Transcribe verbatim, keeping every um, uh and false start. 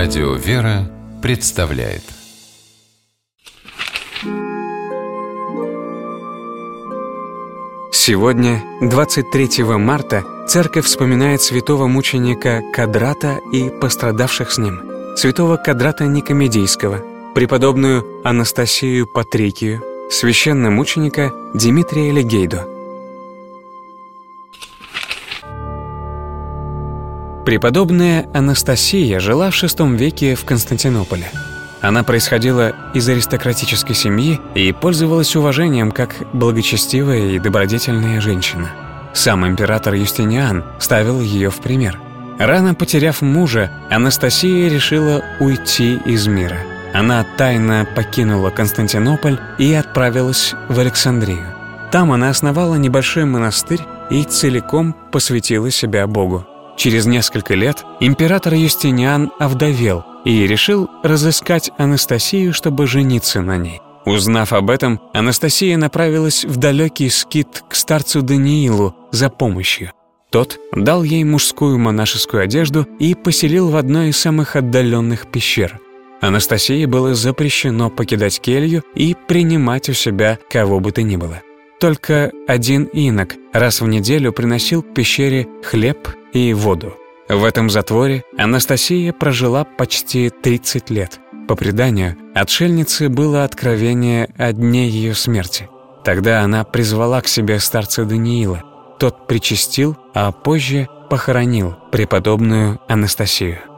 Радио «Вера» представляет. Сегодня, двадцать третьего марта, Церковь вспоминает святого мученика Кадрата и пострадавших с ним, святого Кадрата Никомедийского, преподобную Анастасию Патрикию, священномученика Димитрия Легейду. Преподобная Анастасия жила в шестом веке в Константинополе. Она происходила из аристократической семьи и пользовалась уважением как благочестивая и добродетельная женщина. Сам император Юстиниан ставил ее в пример. Рано потеряв мужа, Анастасия решила уйти из мира. Она тайно покинула Константинополь и отправилась в Александрию. Там она основала небольшой монастырь и целиком посвятила себя Богу. Через несколько лет император Юстиниан овдовел и решил разыскать Анастасию, чтобы жениться на ней. Узнав об этом, Анастасия направилась в далекий скит к старцу Даниилу за помощью. Тот дал ей мужскую монашескую одежду и поселил в одной из самых отдаленных пещер. Анастасии было запрещено покидать келью и принимать у себя кого бы то ни было. Только один инок раз в неделю приносил к пещере хлеб и воду. В этом затворе Анастасия прожила почти тридцать лет. По преданию, отшельнице было откровение о дне ее смерти. Тогда она призвала к себе старца Даниила. Тот причастил, а позже похоронил преподобную Анастасию.